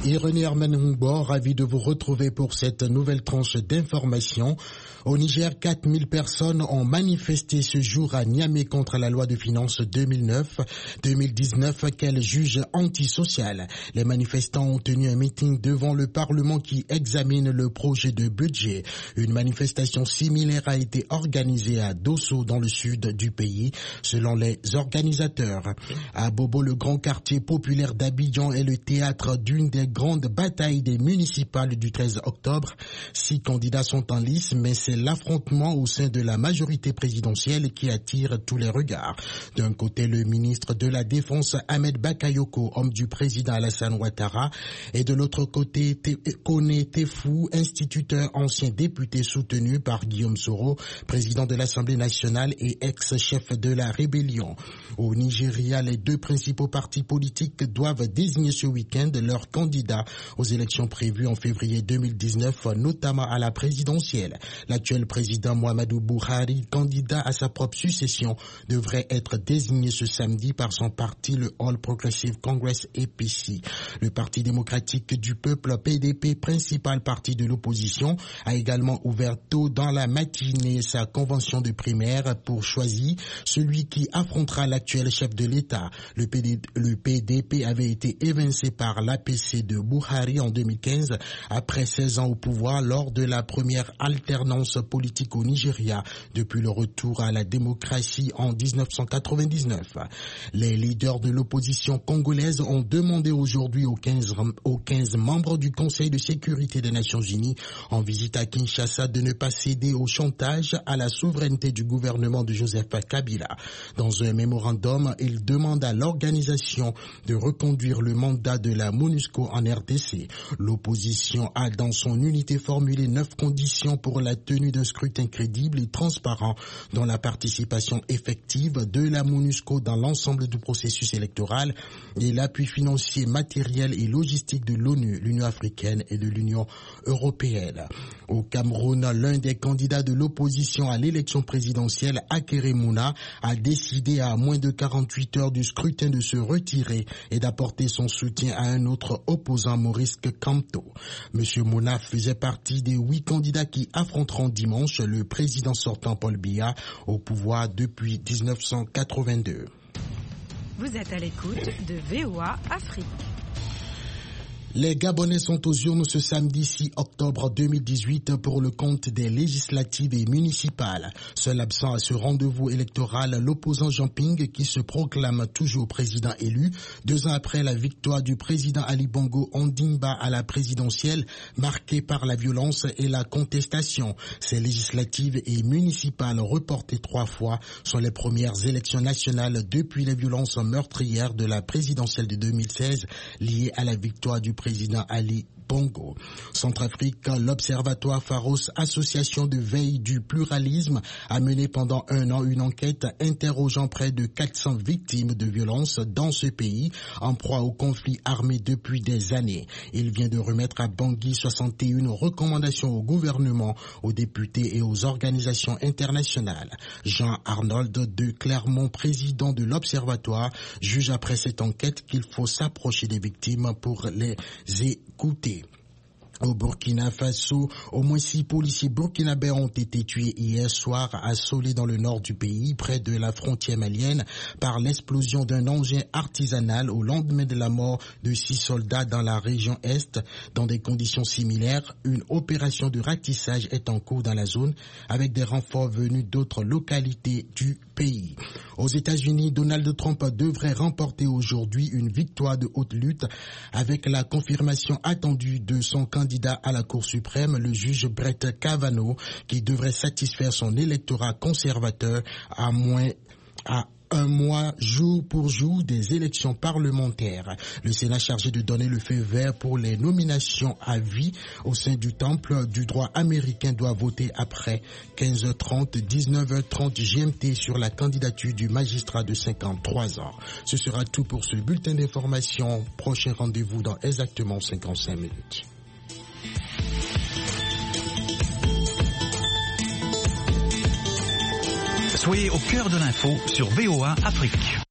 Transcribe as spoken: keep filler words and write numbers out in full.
Et René Herman Humbo, ravi de vous retrouver pour cette nouvelle tranche d'information. Au Niger, quatre mille personnes ont manifesté ce jour à Niamey contre la loi de finances deux mille neuf deux mille dix-neuf qu'elle juge antisociale. Les manifestants ont tenu un meeting devant le Parlement qui examine le projet de budget. Une manifestation similaire a été organisée à Dosso dans le sud du pays, selon les organisateurs. À Bobo, le grand quartier populaire d'Abidjan est le théâtre d'une des grandes batailles des municipales du treize octobre. Six candidats sont en lice, mais c'est l'affrontement au sein de la majorité présidentielle qui attire tous les regards. D'un côté, le ministre de la Défense Ahmed Bakayoko, homme du président Alassane Ouattara, et de l'autre côté, Kone Tefou, instituteur, ancien député soutenu par Guillaume Soro, président de l'Assemblée nationale et ex-chef de la rébellion. Au Nigeria, les deux principaux partis politiques doivent désigner ce week-end leurs candidats aux élections prévues en février deux mille dix-neuf, notamment à la présidentielle. L'actuel président Muhammadu Buhari, candidat à sa propre succession, devrait être désigné ce samedi par son parti, le All Progressive Congress A P C. Le Parti démocratique du peuple, P D P, principal parti de l'opposition, a également ouvert tôt dans la matinée sa convention de primaire pour choisir celui qui affrontera l'actuel chef de l'État. Le P D, le P D P avait été évincé par l'A P C de Buhari en deux mille quinze, après seize ans au pouvoir lors de la première alternance politique au Nigeria depuis le retour à la démocratie en dix-neuf cent quatre-vingt-dix-neuf. Les leaders de l'opposition congolaise ont demandé aujourd'hui aux quinze, aux quinze membres du Conseil de sécurité des Nations Unies en visite à Kinshasa de ne pas céder au chantage à la souveraineté du gouvernement de Joseph Kabila. Dans un mémorandum, ils demandent à l'organisation de reconduire le mandat de la MONUSCO en R D C. L'opposition a dans son unité formulé neuf conditions pour la tenue d'un scrutin crédible et transparent, dont la participation effective de la MONUSCO dans l'ensemble du processus électoral et l'appui financier, matériel et logistique de l'ONU, l'Union africaine et de l'Union européenne. Au Cameroun, l'un des candidats de l'opposition à l'élection présidentielle, Akere Mouna, a décidé à moins de quarante-huit heures du scrutin de se retirer et d'apporter son soutien à un autre opposant, Maurice Kamto. Monsieur Mouna faisait partie des huit candidats qui affronteront dimanche le président sortant Paul Biya au pouvoir depuis dix-neuf cent quatre-vingt-deux. Vous êtes à l'écoute de V O A Afrique. Les Gabonais sont aux urnes ce samedi six octobre deux mille dix-huit pour le compte des législatives et municipales. Seul absent à ce rendez-vous électoral, l'opposant Jean Ping qui se proclame toujours président élu, deux ans après la victoire du président Ali Bongo Ondimba à la présidentielle, marquée par la violence et la contestation. Ces législatives et municipales reportées trois fois sont les premières élections nationales depuis les violences meurtrières de la présidentielle de deux mille seize liées à la victoire du président Ali Bongo. Centrafrique, l'Observatoire Pharos, association de veille du pluralisme, a mené pendant un an une enquête interrogeant près de quatre cents victimes de violences dans ce pays, en proie au conflit armé depuis des années. Il vient de remettre à Bangui soixante et une recommandations au gouvernement, aux députés et aux organisations internationales. Jean Arnold de Clermont, président de l'Observatoire, juge après cette enquête qu'il faut s'approcher des victimes pour les écouter. Au Burkina Faso, au moins six policiers burkinabés ont été tués hier soir à Solé dans le nord du pays, près de la frontière malienne, par l'explosion d'un engin artisanal au lendemain de la mort de six soldats dans la région Est. Dans des conditions similaires, une opération de ratissage est en cours dans la zone, avec des renforts venus d'autres localités du pays. Aux États-Unis, Donald Trump devrait remporter aujourd'hui une victoire de haute lutte avec la confirmation attendue de son candidat à la Cour suprême, le juge Brett Kavanaugh, qui devrait satisfaire son électorat conservateur à moins à un mois jour pour jour des élections parlementaires. Le Sénat chargé de donner le feu vert pour les nominations à vie au sein du temple du droit américain doit voter après quinze heures trente, dix-neuf heures trente G M T sur la candidature du magistrat de cinquante-trois ans. Ce sera tout pour ce bulletin d'information. Prochain rendez-vous dans exactement cinquante-cinq minutes. Soyez au cœur de l'info sur V O A Afrique.